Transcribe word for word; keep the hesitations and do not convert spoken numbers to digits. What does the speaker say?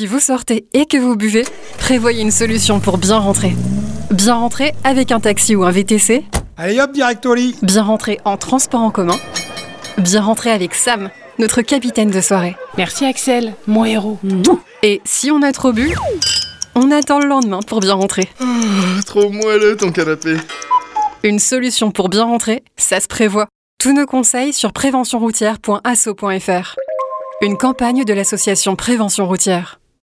Si vous sortez et que vous buvez, prévoyez une solution pour bien rentrer. Bien rentrer avec un taxi ou un V T C. Allez hop, direct au lit. Bien rentrer en transport en commun. Bien rentrer avec Sam, notre capitaine de soirée. Merci Axel, mon héros. Et si on a trop bu, on attend le lendemain pour bien rentrer. Oh, trop moelleux ton canapé. Une solution pour bien rentrer, ça se prévoit. Tous nos conseils sur prévention routière point asso point f r. Une campagne de l'association Prévention routière.